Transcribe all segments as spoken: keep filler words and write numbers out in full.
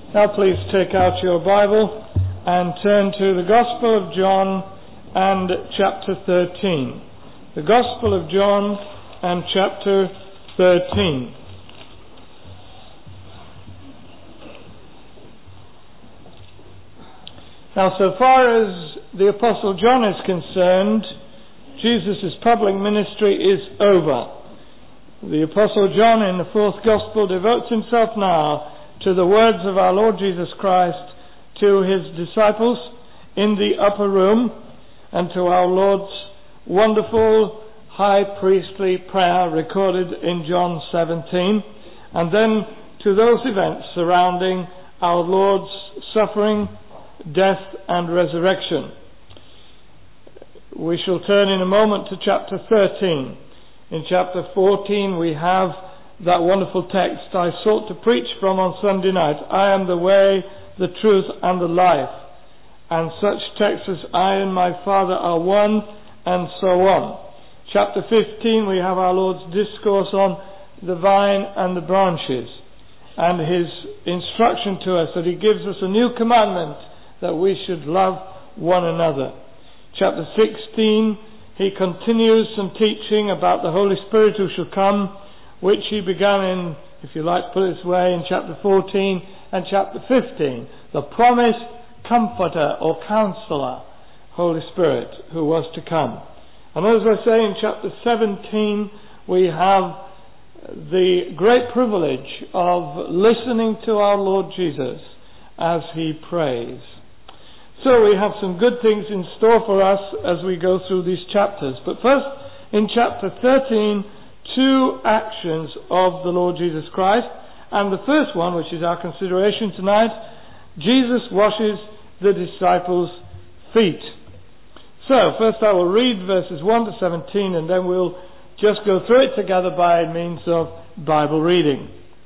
Now please take out your Bible and turn to the Gospel of John and chapter thirteen. The Gospel of John and chapter thirteen. Now, so far as the Apostle John is concerned, Jesus' public ministry is over. The Apostle John in the fourth Gospel devotes himself now to the words of our Lord Jesus Christ to his disciples in the upper room and to our Lord's wonderful high priestly prayer recorded in John seventeen, and then to those events surrounding our Lord's suffering, death and resurrection. We shall turn in a moment to chapter thirteen. In chapter fourteen we have that wonderful text I sought to preach from on Sunday night. I am the way, the truth and the life. And such texts as I and my Father are one, and so on. Chapter fifteen we have our Lord's discourse on the vine and the branches, and his instruction to us that he gives us a new commandment, that we should love one another. Chapter sixteen, he continues some teaching about the Holy Spirit who shall come, which he began in, if you like to put it this way, in chapter fourteen and chapter fifteen. The promised comforter or counselor, Holy Spirit, who was to come. And as I say, in chapter seventeen, we have the great privilege of listening to our Lord Jesus as he prays. So we have some good things in store for us as we go through these chapters. But first, in chapter thirteen, two actions of the Lord Jesus Christ. And the first one, which is our consideration tonight, Jesus washes the disciples' feet. So, first I will read verses one to seventeen, and then we'll just go through it together by means of Bible reading.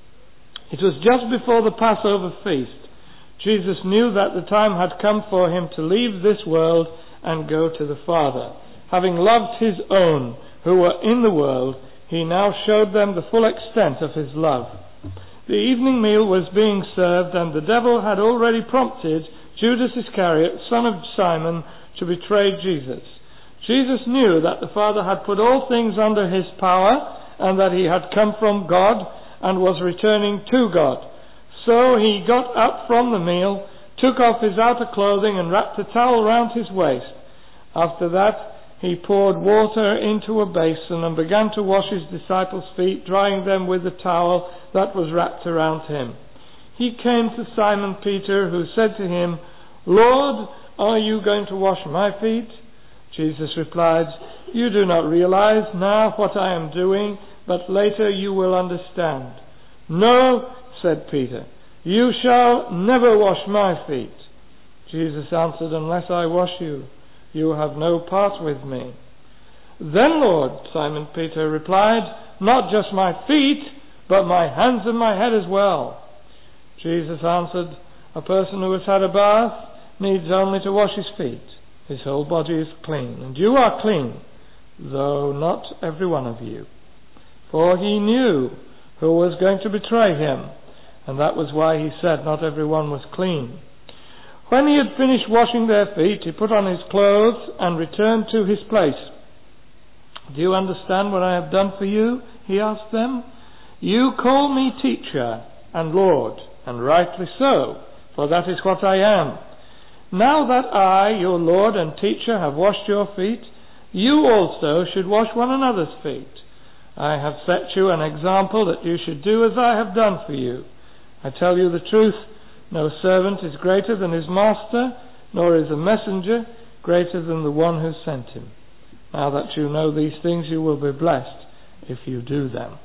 It was just before the Passover feast. Jesus knew that the time had come for him to leave this world and go to the Father. Having loved his own who were in the world, he now showed them the full extent of his love. The evening meal was being served, and the devil had already prompted Judas Iscariot, son of Simon, to betray Jesus. Jesus knew that the Father had put all things under his power, and that he had come from God and was returning to God. So he got up from the meal, took off his outer clothing, and wrapped a towel round his waist. After that, he poured water into a basin and began to wash his disciples' feet, drying them with the towel that was wrapped around him. He came to Simon Peter, who said to him, "Lord, are you going to wash my feet?" Jesus replied, "You do not realize now what I am doing, but later you will understand." "No," said Peter, "you shall never wash my feet." Jesus answered, "Unless I wash you, you have no part with me." "Then, Lord," Simon Peter replied, "not just my feet, but my hands and my head as well." Jesus answered, "A person who has had a bath needs only to wash his feet. His whole body is clean, and you are clean, though not every one of you." For he knew who was going to betray him, and that was why he said not every one was clean. When he had finished washing their feet, he put on his clothes and returned to his place. "Do you understand what I have done for you?" he asked them. "You call me teacher and Lord, and rightly so, for that is what I am. Now that I, your Lord and teacher, have washed your feet, you also should wash one another's feet. I have set you an example that you should do as I have done for you. I tell you the truth, no servant is greater than his master, nor is a messenger greater than the one who sent him. Now that you know these things, you will be blessed if you do them."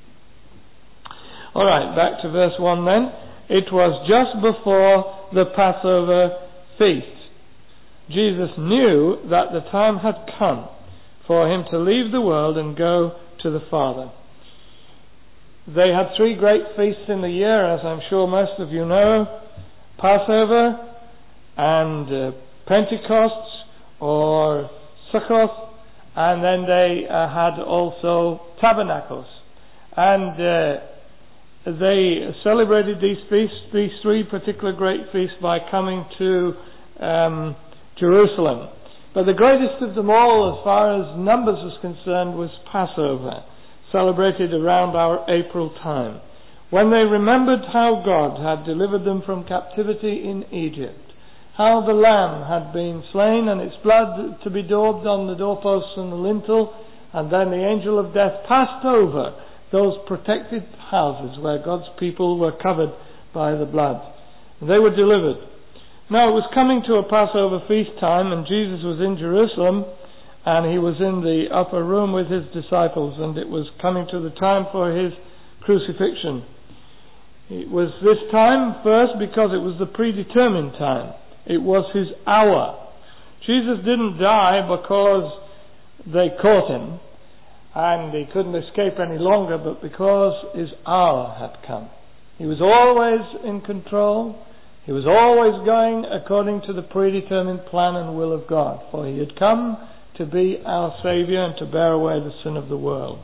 All right, back to verse one then. It was just before the Passover feast. Jesus knew that the time had come for him to leave the world and go to the Father. They had three great feasts in the year, as I'm sure most of you know: Passover and uh, Pentecost or Sukkot, and then they uh, had also Tabernacles. And uh, they celebrated these feasts, these three particular great feasts, by coming to um, Jerusalem. But the greatest of them all, as far as numbers was concerned, was Passover, celebrated around our April time, when they remembered how God had delivered them from captivity in Egypt, how the lamb had been slain and its blood to be daubed on the doorposts and the lintel, and then the angel of death passed over those protected houses where God's people were covered by the blood. And they were delivered. Now it was coming to a Passover feast time, and Jesus was in Jerusalem, and he was in the upper room with his disciples, and it was coming to the time for his crucifixion. It was this time first because it was the predetermined time. It was his hour. Jesus didn't die because they caught him and he couldn't escape any longer, but because his hour had come. He was always in control. He was always going according to the predetermined plan and will of God, for he had come to be our Saviour and to bear away the sin of the world.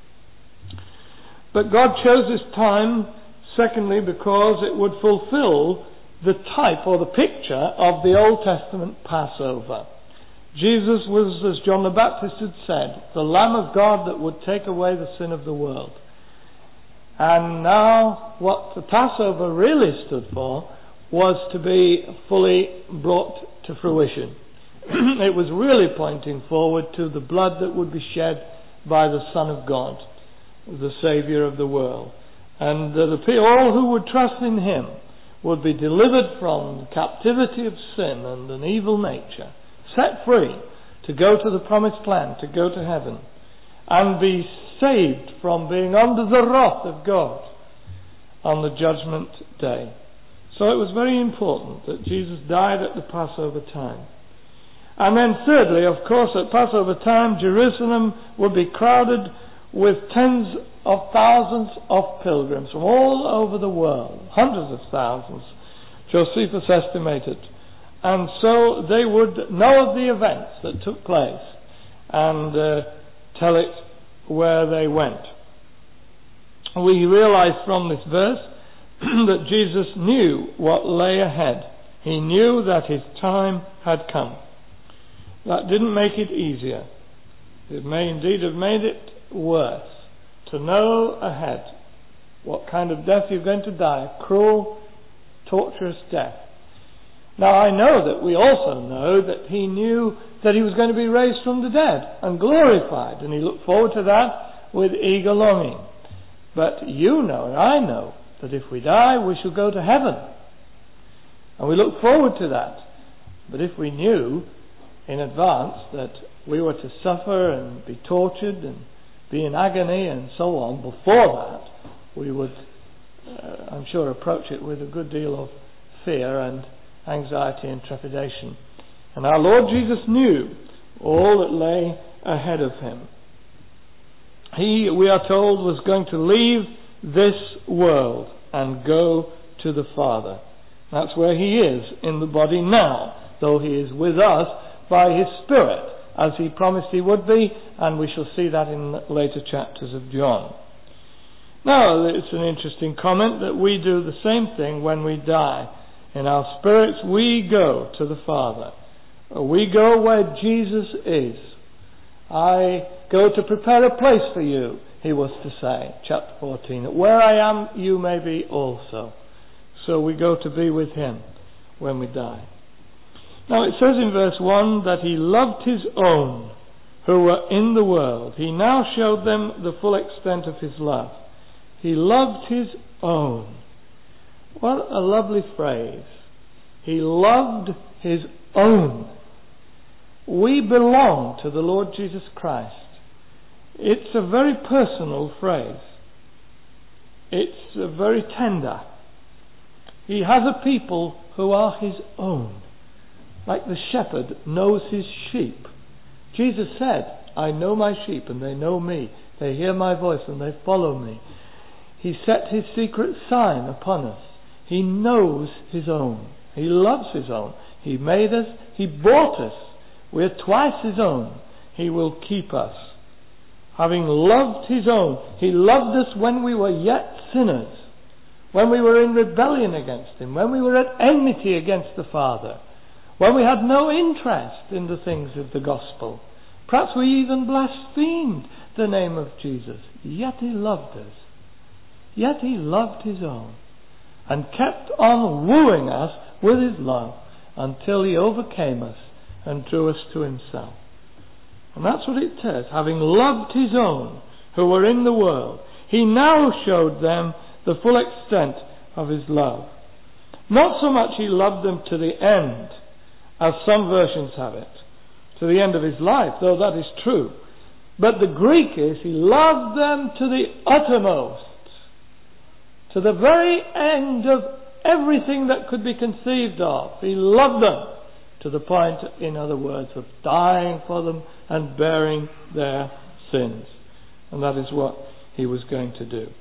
But God chose this time, secondly, because it would fulfill the type or the picture of the Old Testament Passover. Jesus was, as John the Baptist had said, the Lamb of God that would take away the sin of the world. And now what the Passover really stood for was to be fully brought to fruition. It was really pointing forward to the blood that would be shed by the Son of God, the Saviour of the world. And uh, the, all who would trust in him would be delivered from the captivity of sin and an evil nature, set free to go to the promised land, to go to heaven, and be saved from being under the wrath of God on the judgment day. So it was very important that Jesus died at the Passover time. And then thirdly, of course, at Passover time, Jerusalem would be crowded with tens of thousands of pilgrims from all over the world, hundreds of thousands, Josephus estimated. And so they would know of the events that took place and uh, tell it where they went. We realize from this verse that Jesus knew what lay ahead. He knew that his time had come. That didn't make it easier. It may indeed have made it worse to know ahead what kind of death you're going to die, a cruel, torturous death. Now I know that we also know that he knew that he was going to be raised from the dead and glorified, and he looked forward to that with eager longing. But you know and I know that if we die we shall go to heaven, and we look forward to that. But if we knew in advance that we were to suffer and be tortured and be in agony and so on before that, we would, uh, I'm sure, approach it with a good deal of fear and anxiety and trepidation. And our Lord Jesus knew all that lay ahead of him. He, we are told, was going to leave this world and go to the Father. That's where he is in the body now, though he is with us by his Spirit, as he promised he would be, and we shall see that in later chapters of John. Now, it's an interesting comment that we do the same thing when we die. In our spirits we go to the Father. We go where Jesus is. I go to prepare a place for you, he was to say, chapter fourteen. Where I am, you may be also. So we go to be with him when we die. Now it says in verse one that he loved his own who were in the world. He now showed them the full extent of his love. He loved his own. What a lovely phrase. He loved his own. We belong to the Lord Jesus Christ. It's a very personal phrase. It's uh, very tender. He has a people who are his own. Like the shepherd knows his sheep. Jesus said, I know my sheep and they know me. They hear my voice and they follow me. He set his secret sign upon us. He knows his own. He loves his own. He made us. He bought us. We're twice his own. He will keep us. Having loved his own, he loved us when we were yet sinners. when we were in rebellion against him, when we were at enmity against the Father, when we had no interest in the things of the gospel. Perhaps we even blasphemed the name of Jesus. Yet he loved us. Yet he loved his own and kept on wooing us with his love until he overcame us and drew us to himself. And that's what it says. Having loved his own who were in the world, he now showed them the full extent of his love. Not so much he loved them to the end, as some versions have it, to the end of his life, though that is true. But the Greek is, he loved them to the uttermost, to the very end of everything that could be conceived of. He loved them to the point, in other words, of dying for them and bearing their sins. And that is what he was going to do.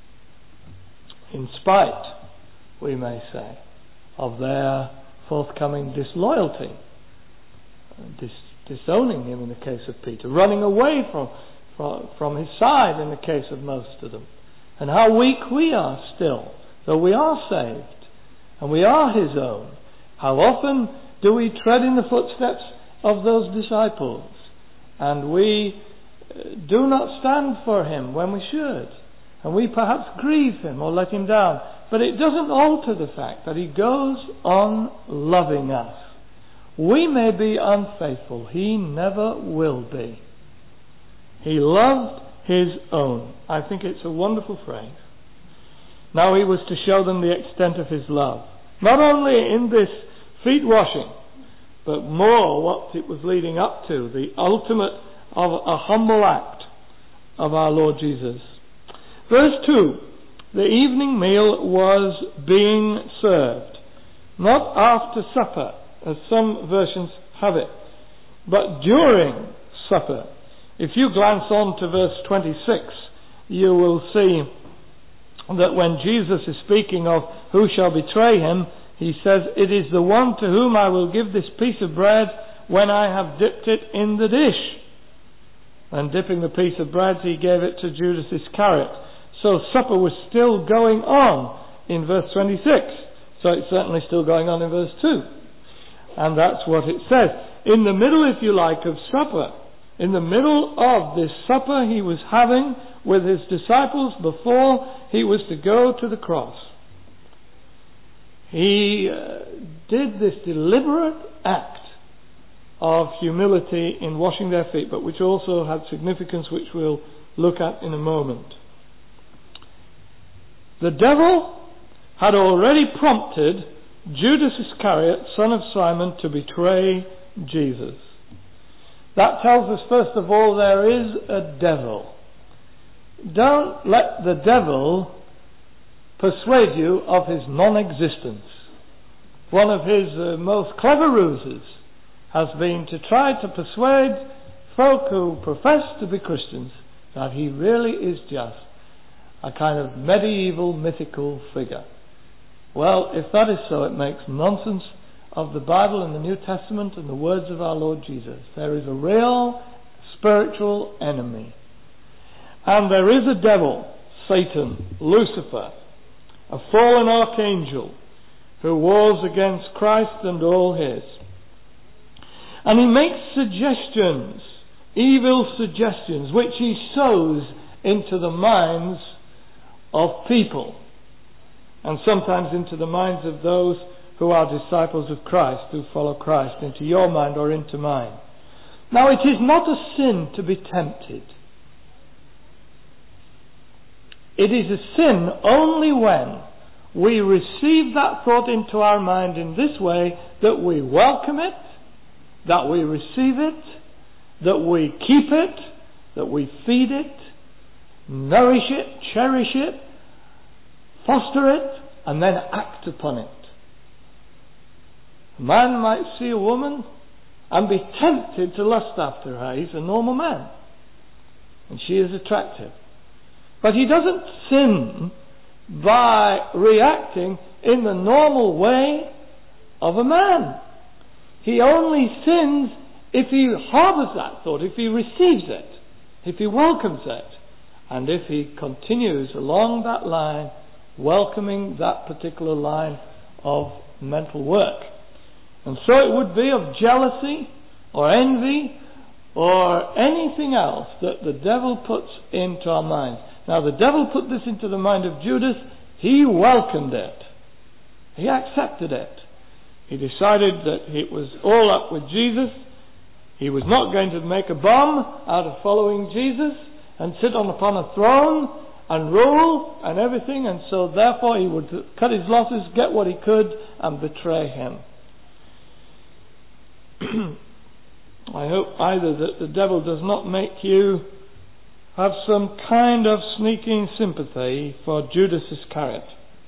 In spite, we may say, of their forthcoming disloyalty, dis- disowning him in the case of Peter, running away from, from, from his side in the case of most of them, and how weak we are still, though we are saved, and we are his own. How often do we tread in the footsteps of those disciples, and we do not stand for him when we should, and we perhaps grieve him or let him down. But it doesn't alter the fact that he goes on loving us. We may be unfaithful. He never will be. He loved his own. I think it's a wonderful phrase. Now he was to show them the extent of his love. Not only in this feet washing, but more what it was leading up to, the ultimate of a humble act of our Lord Jesus. Verse two, the evening meal was being served, not after supper, as some versions have it, but during supper. If you glance on to verse twenty-six, you will see that when Jesus is speaking of who shall betray him, he says, "It is the one to whom I will give this piece of bread when I have dipped it in the dish." And dipping the piece of bread, he gave it to Judas Iscariot. So supper was still going on in verse twenty-six. So it's certainly still going on in verse two. And that's what it says. In the middle, if you like, of supper, in the middle of this supper he was having with his disciples before he was to go to the cross, he uh, did this deliberate act of humility in washing their feet, but which also had significance which we'll look at in a moment. The devil had already prompted Judas Iscariot, son of Simon, to betray Jesus. That tells us, first of all, there is a devil. Don't let the devil persuade you of his non-existence. One of his uh, most clever ruses has been to try to persuade folk who profess to be Christians that he really is just a kind of medieval mythical figure. Well, if that is so, it makes nonsense of the Bible and the New Testament and the words of our Lord Jesus. There is a real spiritual enemy. And there is a devil, Satan, Lucifer, a fallen archangel who wars against Christ and all his. And he makes suggestions, evil suggestions, which he sows into the minds of people, and sometimes into the minds of those who are disciples of Christ, who follow Christ, into your mind or into mine. Now, it is not a sin to be tempted. It is a sin only when we receive that thought into our mind in this way, that we welcome it, that we receive it, that we keep it, that we feed it, nourish it, cherish it, foster it, and then act upon it. A man might see a woman and be tempted to lust after her. He's a normal man, and she is attractive. But he doesn't sin by reacting in the normal way of a man. He only sins if he harbours that thought, if he receives it, if he welcomes it, and if he continues along that line welcoming that particular line of mental work. And so it would be of jealousy or envy or anything else that the devil puts into our minds. Now, the devil put this into the mind of Judas. He welcomed it. He accepted it. He decided that it was all up with Jesus. He was not going to make a bomb out of following Jesus and sit on upon a throne and rule and everything, and so therefore he would cut his losses, get what he could, and betray him. I hope either that the devil does not make you have some kind of sneaking sympathy for Judas Iscariot.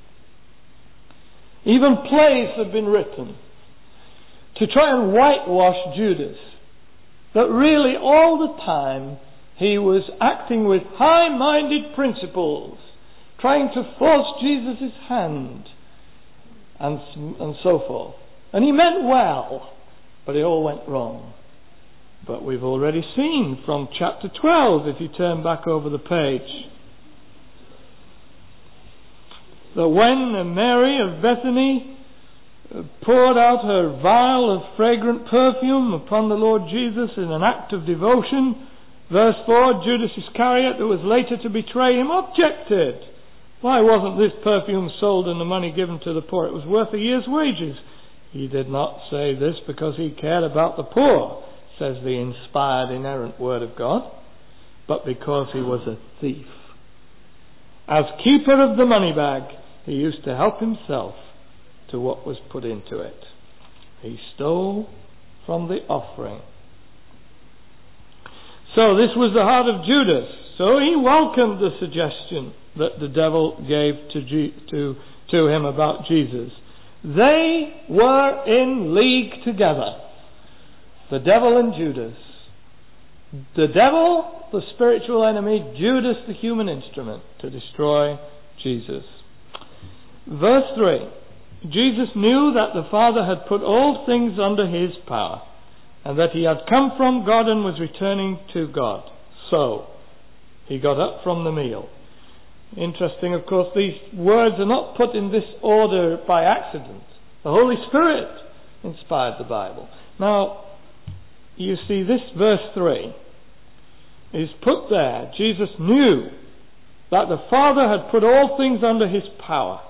Even plays have been written to try and whitewash Judas, that really all the time he was acting with high-minded principles, trying to force Jesus' hand, and, and so forth. And he meant well, but it all went wrong. But we've already seen from chapter twelve, if you turn back over the page, that when Mary of Bethany poured out her vial of fragrant perfume upon the Lord Jesus in an act of devotion, verse four, Judas Iscariot, that was later to betray him, objected. Why wasn't this perfume sold and the money given to the poor? It was worth a year's wages. He did not say this because he cared about the poor, says the inspired, inerrant word of God, but because he was a thief. As keeper of the money bag, he used to help himself to what was put into it. He stole from the offering. So this was the heart of Judas. So he welcomed the suggestion that the devil gave to, G- to, to him about Jesus. They were in league together. The devil and Judas. The devil, the spiritual enemy, Judas, the human instrument to destroy Jesus. Verse three. Jesus knew that the Father had put all things under his power, and that he had come from God and was returning to God. So, he got up from the meal. Interesting, of course, these words are not put in this order by accident. The Holy Spirit inspired the Bible. Now, you see, this verse three is put there. Jesus knew that the Father had put all things under his power.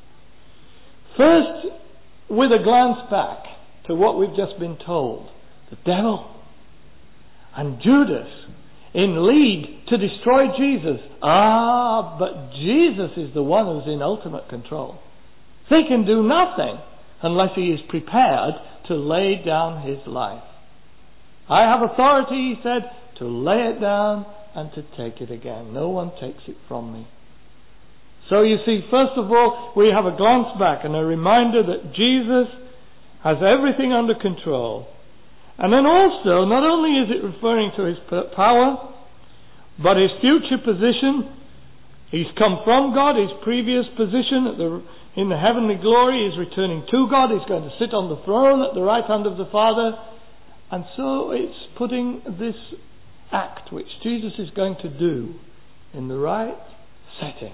First, with a glance back to what we've just been told. The devil and Judas in league to destroy Jesus. Ah, but Jesus is the one who's in ultimate control. They can do nothing unless he is prepared to lay down his life. I have authority, he said, to lay it down and to take it again. No one takes it from me. So you see, first of all, we have a glance back and a reminder that Jesus has everything under control. And then also, not only is it referring to his power, but his future position. He's come from God, his previous position at the, in the heavenly glory. He's returning to God. He's going to sit on the throne at the right hand of the Father. And so it's putting this act which Jesus is going to do in the right setting.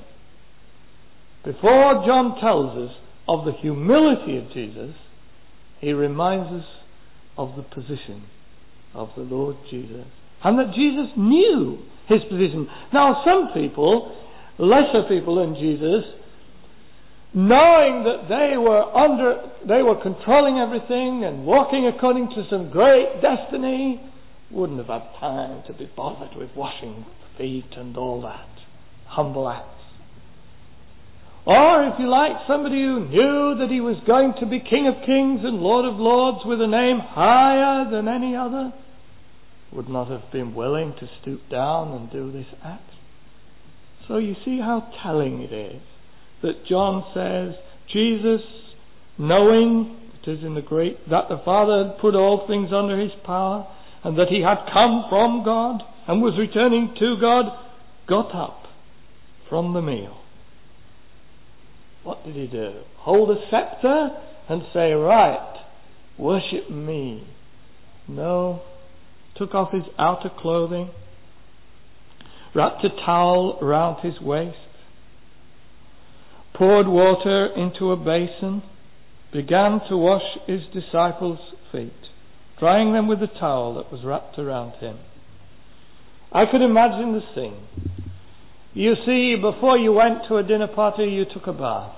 Before John tells us of the humility of Jesus, he reminds us of the position of the Lord Jesus. And that Jesus knew his position. Now some people, lesser people than Jesus, knowing that they were under, they were controlling everything and walking according to some great destiny, wouldn't have had time to be bothered with washing feet and all that. Humble acts. Or, if you like, somebody who knew that he was going to be King of Kings and Lord of Lords with a name higher than any other, would not have been willing to stoop down and do this act. So you see how telling it is that John says, Jesus, knowing, it is in the great, that the Father had put all things under his power, and that he had come from God and was returning to God, got up from the meal. What did he do? Hold a scepter and say, right, worship me. No. Took off his outer clothing, wrapped a towel around his waist, poured water into a basin, began to wash his disciples' feet, drying them with a towel that was wrapped around him. I could imagine the scene. You see, before you went to a dinner party, you took a bath.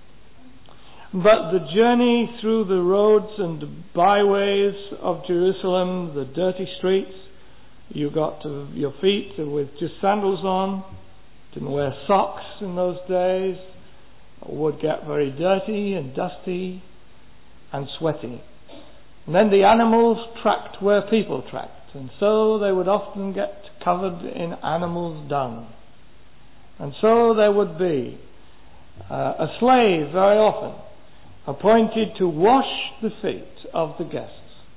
But the journey through the roads and byways of Jerusalem, the dirty streets, you got to your feet with just sandals on, didn't wear socks in those days, would get very dirty and dusty and sweaty. And then the animals tracked where people tracked, and so they would often get covered in animals' dung. And so there would be uh, a slave very often appointed to wash the feet of the guests.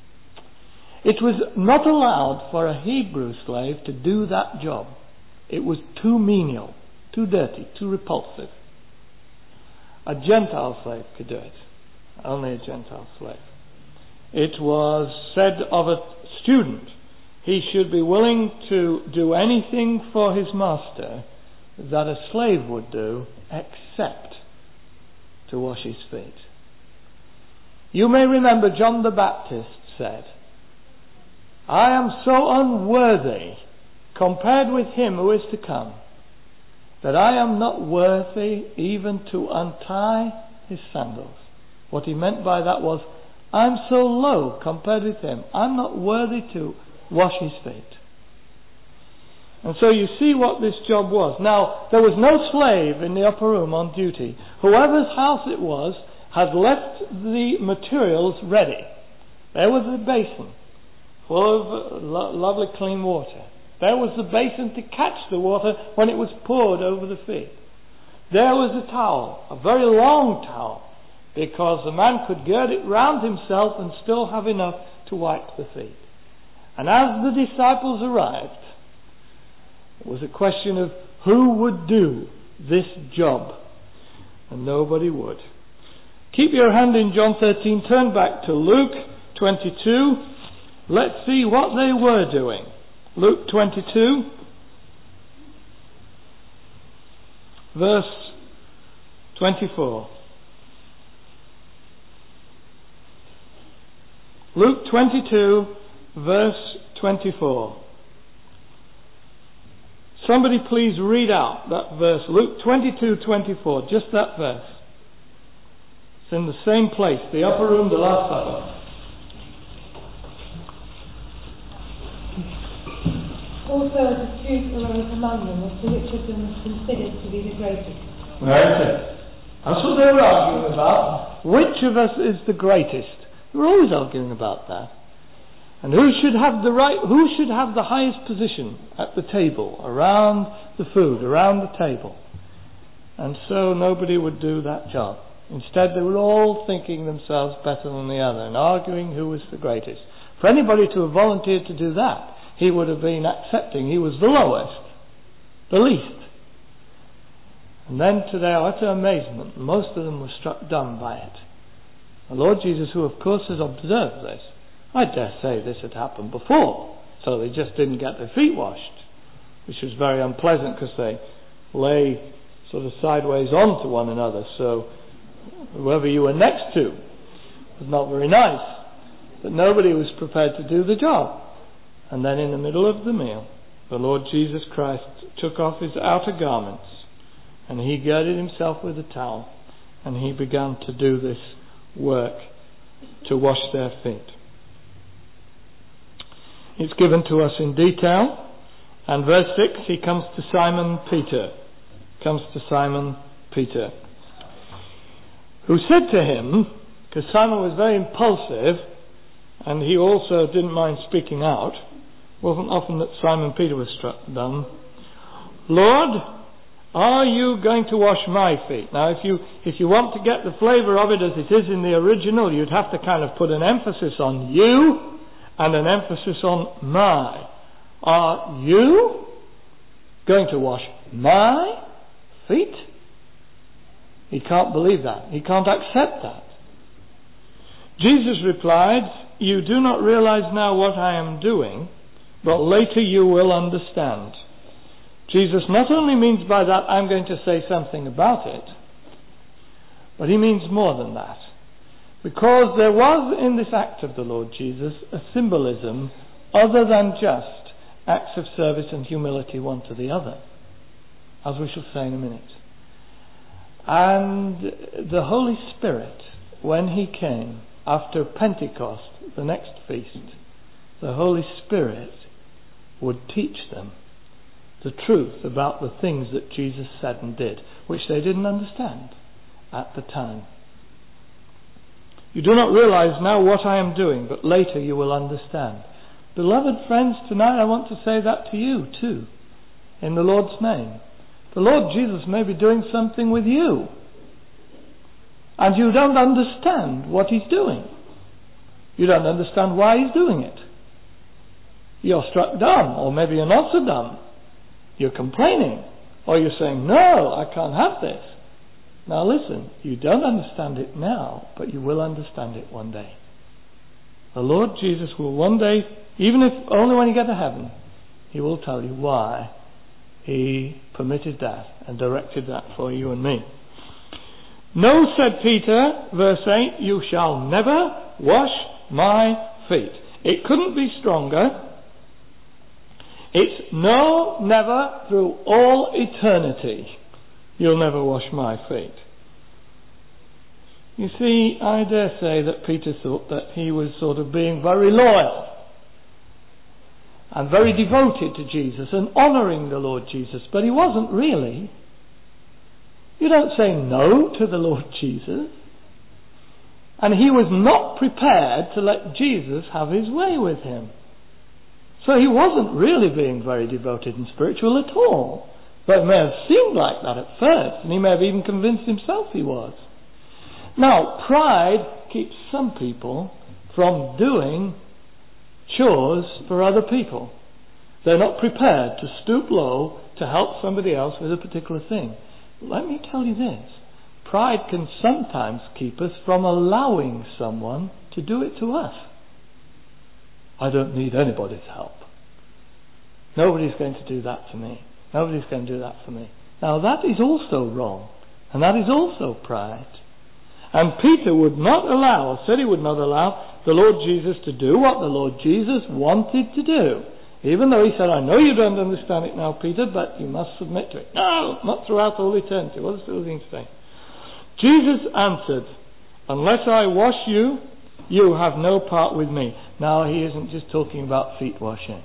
It was not allowed for a Hebrew slave to do that job. It was too menial, too dirty, too repulsive. A Gentile slave could do it. Only a Gentile slave. It was said of a student, he should be willing to do anything for his master that a slave would do, except to wash his feet. You may remember John the Baptist said, I am so unworthy compared with him who is to come, that I am not worthy even to untie his sandals. What he meant by that was, I'm so low compared with him, I'm not worthy to wash his feet. And so you see what this job was. Now, there was no slave in the upper room on duty. Whoever's house it was had left the materials ready. There was the basin full of lo- lovely clean water. There was the basin to catch the water when it was poured over the feet. There was a towel, a very long towel, because the man could gird it round himself and still have enough to wipe the feet. And as the disciples arrived, it was a question of who would do this job. And nobody would. Keep your hand in John thirteen, turn back to Luke twenty-two. Let's see what they were doing. Luke twenty-two, verse twenty-four. Luke twenty-two, verse twenty-four. Somebody please read out that verse. Luke twenty-two, twenty-four. Just that verse. It's in the same place, the upper room, the Last Supper. Also a dispute arose among them as to which of them was considered to be the greatest. Right. That's what they were arguing about. Which of us is the greatest? They were always arguing about that. And who should have the right, who should have the highest position at the table, around the food, around the table. And so nobody would do that job. Instead they were all thinking themselves better than the other and arguing who was the greatest. For anybody to have volunteered to do that, he would have been accepting he was the lowest, the least. And then to their utter amazement, most of them were struck dumb by it. The Lord Jesus, who of course has observed this, I dare say this had happened before, so they just didn't get their feet washed, which was very unpleasant because they lay sort of sideways onto one another, so whoever you were next to was not very nice. But nobody was prepared to do the job. And then in the middle of the meal, the Lord Jesus Christ took off his outer garments and he girded himself with a towel and he began to do this work to wash their feet. It's given to us in detail, and verse six, he comes to Simon Peter, comes to Simon Peter, who said to him, because Simon was very impulsive and he also didn't mind speaking out, wasn't often that Simon Peter was struck dumb, Lord, are you going to wash my feet? Now if you if you want to get the flavour of it as it is in the original, you'd have to kind of put an emphasis on you and an emphasis on my. Are you going to wash my feet? He can't believe that. He can't accept that. Jesus replied, you do not realize now what I am doing, but later you will understand. Jesus not only means by that I'm going to say something about it, But he means more than that. Because there was in this act of the Lord Jesus a symbolism other than just acts of service and humility one to the other, as we shall say in a minute. And the Holy Spirit, when he came after Pentecost, the next feast, the Holy Spirit would teach them the truth about the things that Jesus said and did, which they didn't understand at the time. You do not realize now what I am doing, but later you will understand. Beloved friends, tonight I want to say that to you too, in the Lord's name. The Lord Jesus may be doing something with you, and you don't understand what he's doing. You don't understand why he's doing it. You're struck dumb, or maybe you're not so dumb. You're complaining, or you're saying, no, I can't have this. Now listen, you don't understand it now, but you will understand it one day. The Lord Jesus will one day, even if only when you get to heaven, he will tell you why he permitted that and directed that for you and me. No, said Peter, verse eight, you shall never wash my feet. It couldn't be stronger. It's no, never, through all eternity. You'll never wash my feet. You see, I dare say that Peter thought that he was sort of being very loyal and very devoted to Jesus and honouring the Lord Jesus, but he wasn't really. You don't say no to the Lord Jesus. And he was not prepared to let Jesus have his way with him. So he wasn't really being very devoted and spiritual at all. But it may have seemed like that at first, and he may have even convinced himself he was. Now, pride keeps some people from doing chores for other people. They're not prepared to stoop low to help somebody else with a particular thing. Let me tell you this. Pride can sometimes keep us from allowing someone to do it to us. I don't need anybody's help. Nobody's going to do that to me. Nobody's going to do that for me. Now that is also wrong. And that is also pride. And Peter would not allow, or said he would not allow, the Lord Jesus to do what the Lord Jesus wanted to do. Even though he said, I know you don't understand it now, Peter, but you must submit to it. No, not throughout all eternity. What does the thing say? Jesus answered, unless I wash you, you have no part with me. Now he isn't just talking about feet washing.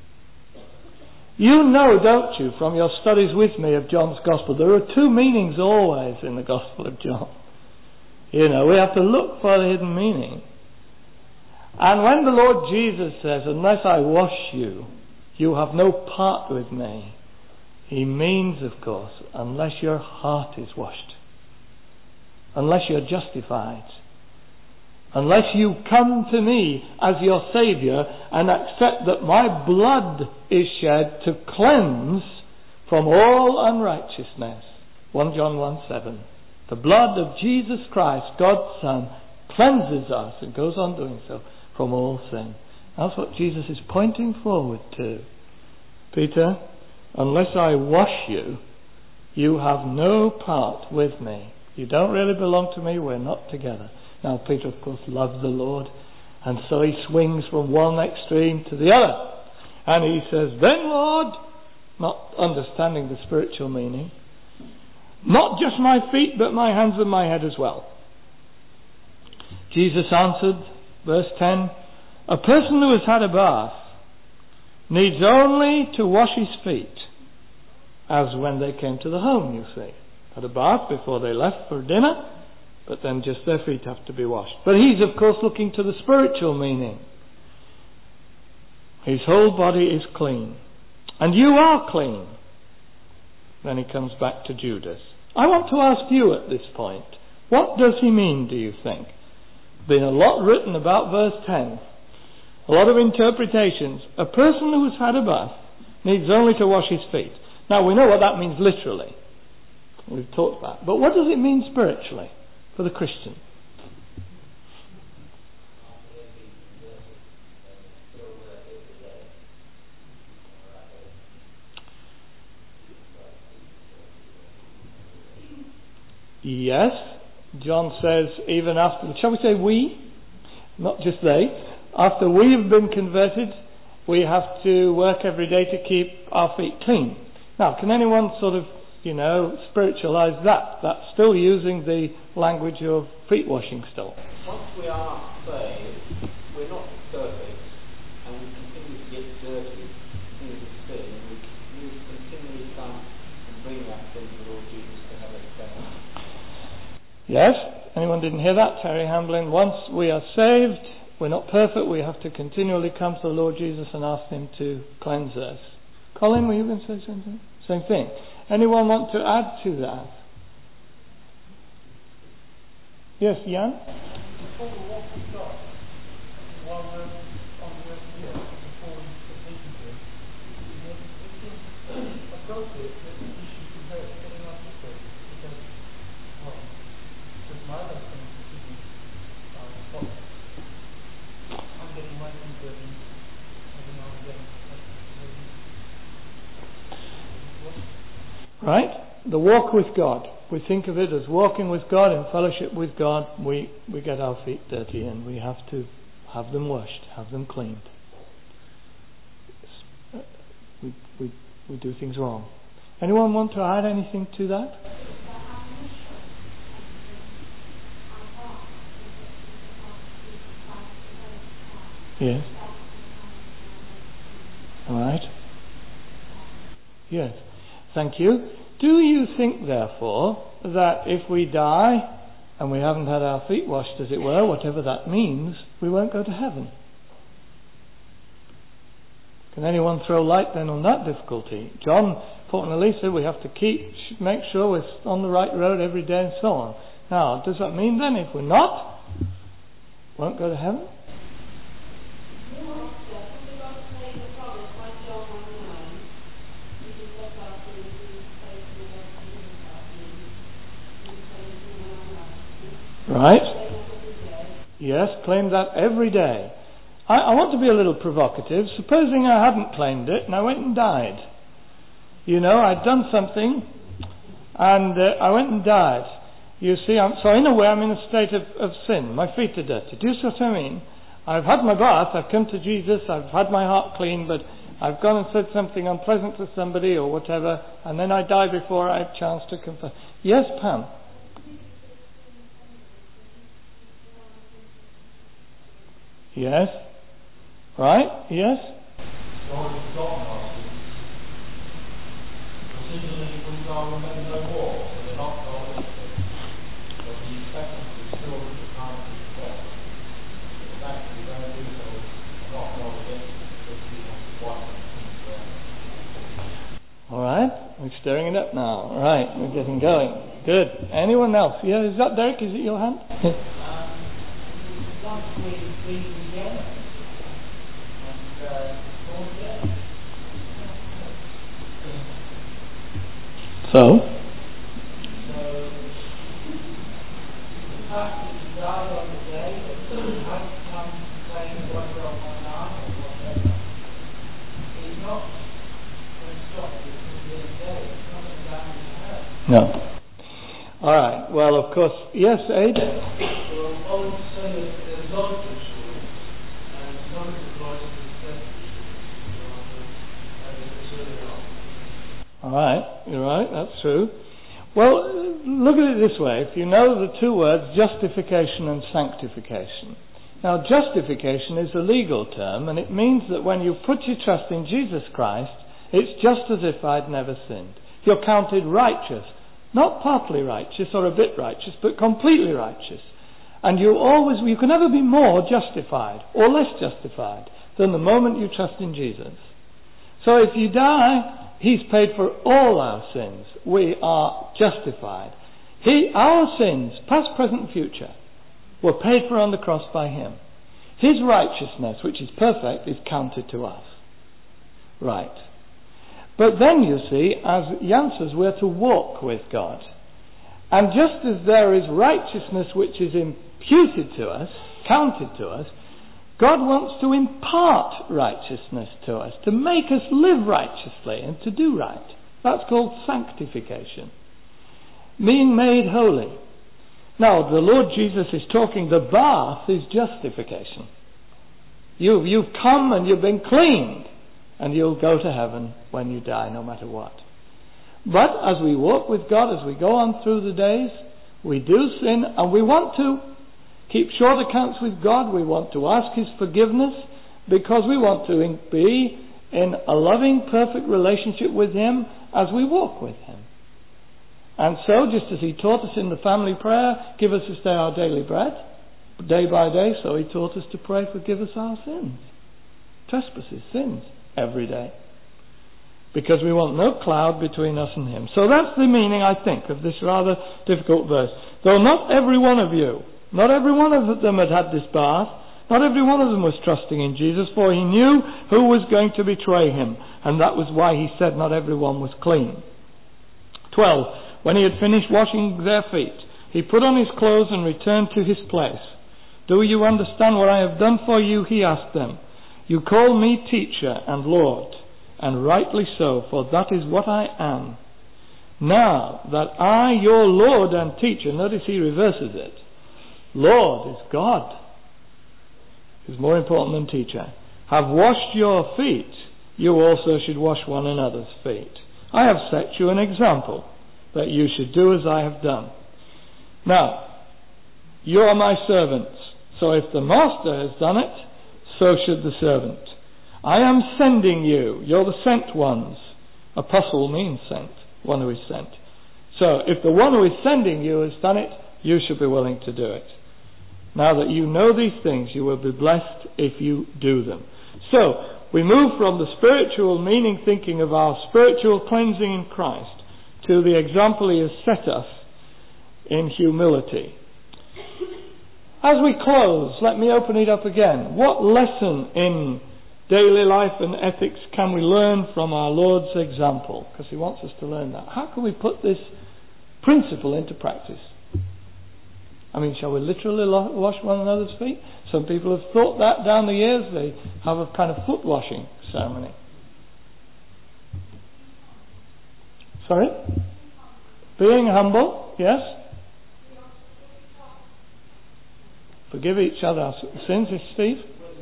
You know, don't you, from your studies with me of John's Gospel, there are two meanings always in the Gospel of John. You know, we have to look for the hidden meaning. And when the Lord Jesus says, unless I wash you, you have no part with me, he means, of course, unless your heart is washed, unless you're justified, unless you come to me as your Saviour and accept that my blood is shed to cleanse from all unrighteousness. First John one seven. The blood of Jesus Christ, God's Son, cleanses us, and goes on doing so, from all sin. That's what Jesus is pointing forward to. Peter, unless I wash you, you have no part with me. You don't really belong to me, we're not together. Now Peter, of course, loves the Lord, and so he swings from one extreme to the other. And he says, then Lord, not understanding the spiritual meaning, not just my feet, but my hands and my head as well. Jesus answered, verse ten, a person who has had a bath needs only to wash his feet, as when they came to the home, you see. Had a bath before they left for dinner, but then just their feet have to be washed. But he's, of course, looking to the spiritual meaning. His whole body is clean. And you are clean. Then he comes back to Judas. I want to ask you at this point, what does he mean, do you think? Been a lot written about verse ten. A lot of interpretations. A person who has had a bath needs only to wash his feet. Now we know what that means literally. We've talked about. But what does it mean spiritually for the Christian? Yes, John says, even after, shall we say we? Not just they. After we've been converted, we have to work every day to keep our feet clean. Now, can anyone sort of, you know, spiritualize that? That's still using the language of feet washing still. Once we are saved, we're not perfect, and we continue to get dirty, continue to sin, and we, we continually come and bring that sin to the Lord Jesus to have it done. Yes? Anyone didn't hear that? Terry Hamblin. Once we are saved, we're not perfect, we have to continually come to the Lord Jesus and ask Him to cleanse us. Colin, were you going to say something? Same thing. Anyone want to add to that? Yes, Jan? Before we walk with God, while we're on the earth here, before we submit to Him, it is appropriate that we should compare it to getting our feet dirty. Because, well, because my life comes to keep me out of spot. I'm getting my feet dirty every now and again. Right? The walk with God. We think of it as walking with God, in fellowship with God. We, we get our feet dirty and we have to have them washed, have them cleaned. We, we, we do things wrong. Anyone want to add anything to that? Yes. All right. Yes. Thank you. Do you think, therefore, that if we die and we haven't had our feet washed, as it were, whatever that means, we won't go to heaven? Can anyone throw light then on that difficulty? John, Paul and Elisa, we have to keep, make sure we're on the right road every day and so on. Now, does that mean then if we're not, won't go to heaven? Right? Yes, claim that every day. I, I want to be a little provocative. Supposing I hadn't claimed it and I went and died. You know, I'd done something and uh, I went and died. You see, I'm, so in a way I'm in a state of, of sin. My feet are dirty. Do you see what I mean? I've had my bath, I've come to Jesus, I've had my heart clean, but I've gone and said something unpleasant to somebody or whatever, and then I die before I have a chance to confess. Yes, Pam? Yes. Right? Yes? All right. We're stirring it up now. All right. We're getting going. Good. Anyone else? Yeah, is that Derek? Is it your hand? So? So, the fact that you died on the day, that you had come playing one on one arm or whatever, is not going to stop you from being dead. It's not going to damage your health. No. All right. Well, of course, yes, Aid? Well, I would say that there's lots of stories, and some of the stories are All right, you're right, that's true. Well, look at it this way. If you know the two words, justification and sanctification. Now, justification is a legal term, and it means that when you put your trust in Jesus Christ, it's just as if I'd never sinned. You're counted righteous, not partly righteous or a bit righteous, but completely righteous. And you always, you can never be more justified or less justified than the moment you trust in Jesus. So if you die, He's paid for all our sins. We are justified. He, our sins, past, present, and future, were paid for on the cross by Him. His righteousness, which is perfect, is counted to us. Right. But then, you see, as Jan says, we're to walk with God. And just as there is righteousness which is imputed to us, counted to us, God wants to impart righteousness to us, to make us live righteously and to do right. That's called sanctification. Being made holy. Now, the Lord Jesus is talking, the bath is justification. You, you've come and you've been cleaned, and you'll go to heaven when you die, no matter what. But as we walk with God, as we go on through the days, we do sin, and we want to keep short accounts with God. We want to ask His forgiveness, because we want to be in a loving, perfect relationship with Him as we walk with Him. And so, just as He taught us in the family prayer, give us this day our daily bread, day by day, so He taught us to pray, forgive us our sins, trespasses, sins, every day. Because we want no cloud between us and Him. So that's the meaning, I think, of this rather difficult verse. Though not every one of you, not every one of them had had this bath, not every one of them was trusting in Jesus, for He knew who was going to betray Him, and that was why He said not everyone was clean. twelve. When He had finished washing their feet, He put on His clothes and returned to His place. Do you understand what I have done for you? He asked them. You call me teacher and Lord, and rightly so, for that is what I am. Now that I, your Lord and teacher, notice He reverses it. Lord is God, is more important than teacher. Have washed your feet, you also should wash one another's feet. I have set you an example, that you should do as I have done. Now, you are my servants, so if the master has done it, so should the servant. I am sending you, you're the sent ones. Apostle means sent, one who is sent. So, if the one who is sending you has done it, you should be willing to do it. Now that you know these things, you will be blessed if you do them. So, we move from the spiritual meaning thinking of our spiritual cleansing in Christ to the example He has set us in humility. As we close, let me open it up again. What lesson in daily life and ethics can we learn from our Lord's example? Because He wants us to learn that. How can we put this principle into practice? I mean, shall we literally wash one another's feet? Some people have thought that down the years. They have a kind of foot washing ceremony. Sorry? Being humble, yes. Forgive each other our sins, yes, Steve?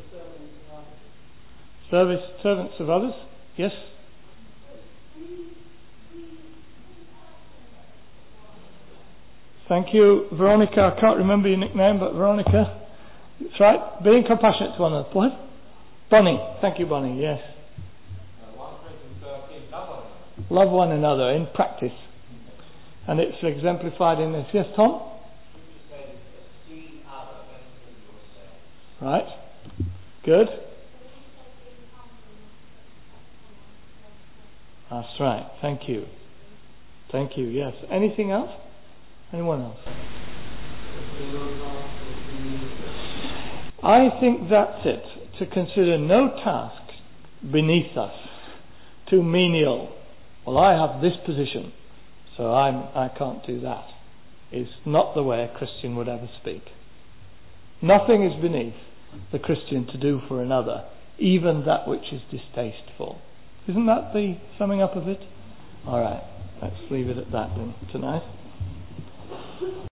Service, servants of others, yes. Thank you, Veronica. I can't remember your nickname, but Veronica. That's right. Being compassionate to one another. What? Bonnie. Thank you, Bonnie. Yes. Love one another in practice. And it's exemplified in this. Yes, Tom? Right. Good. That's right. Thank you. Thank you. Yes. Anything else? Anyone else? I think that's it. To consider no task beneath us, too menial. Well, I have this position, so I'm, I can't do that. It's not the way a Christian would ever speak. Nothing is beneath the Christian to do for another, even that which is distasteful. Isn't that the summing up of it? All right, let's leave it at that then tonight.